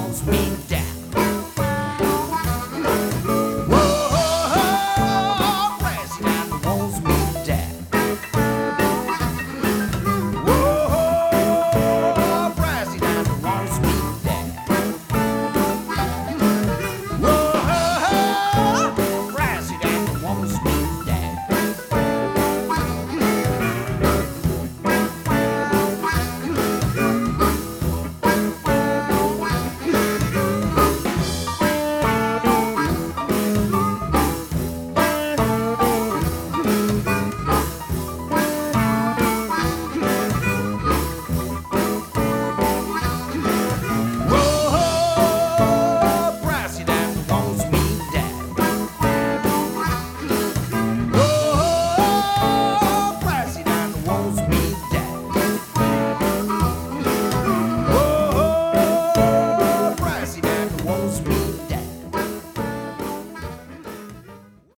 wants me dead. Whoa, president wants me dead. Whoa, president wants me dead. Whoa, president wants me dead. Whoa, president wants me dead. Whoa, president wants me dead. Whoa, president wants me